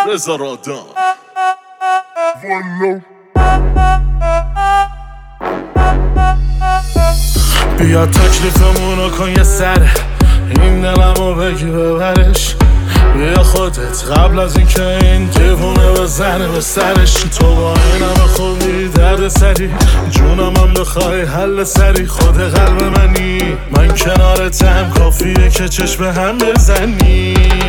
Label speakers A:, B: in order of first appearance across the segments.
A: رضا رادان.
B: بیا تکلیفمونو کن یه سر این دلمو بگی ببرش. بیا خودت قبل از اینکه این دیوونه بزنه به سرش. تو با این همه خوبی درد سری جونم هم بخوای حل سری. خود قلب منی من کنارتم کافیه که چشم هم بزنی.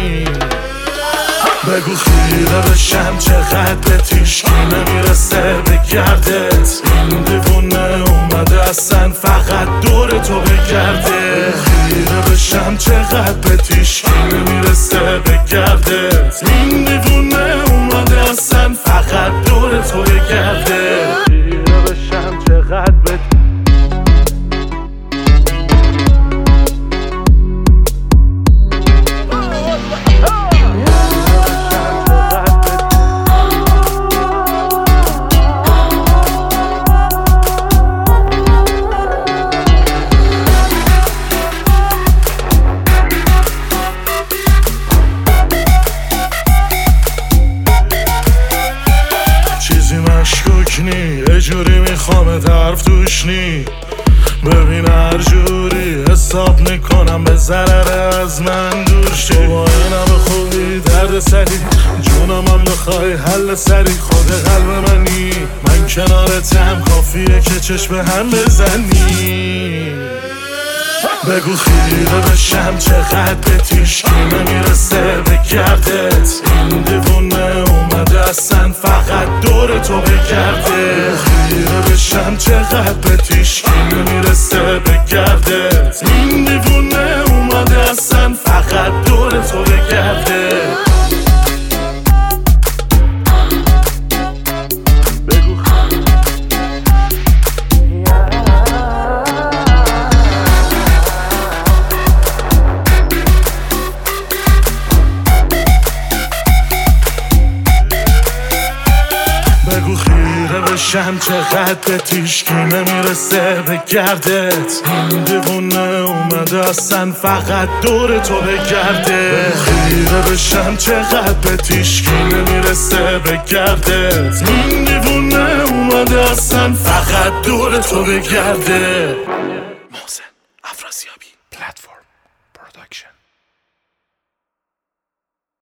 B: بگو خیره بشم چقدر به تیشکی نمیرسه به گردت. این دیوونه اومده اصلا فقط دور تو بگرده. خیره بشم چقدر به تیشکی نمیرسه به گردت. این دیوونه اومده اصلا فقط دور تو بگرده. خیره بشم چقدر به یه جوری میخوام حرف توش نی. ببین هر جوری حساب میکنم به ضرر از من دور شی. تو با این همه خوبی درد سری جونم هم بخوای حل سری. خود قلب منی من کنارتم کافیه که چشم هم بزنی. بگو خیره بشم چقدر به تیشکی نمیرسه به گردت. این دیوونه اومده اصلا فقط دور تو بگرده. خیره بشم چقدر به تیشکی نمیرسه به گردت. این دیوونه اومده اصلا فقط دور تو بگرده. بگو خیره بشم چقدر به تیشکی نمیرسه به گردت. این دیوونه اومده اصلا فقط دور تو بگرده. بگو خیره بشم چقدر به تیشکی نمیرسه به گردت. این دیوونه اومده اصلا فقط دور تو بگرده.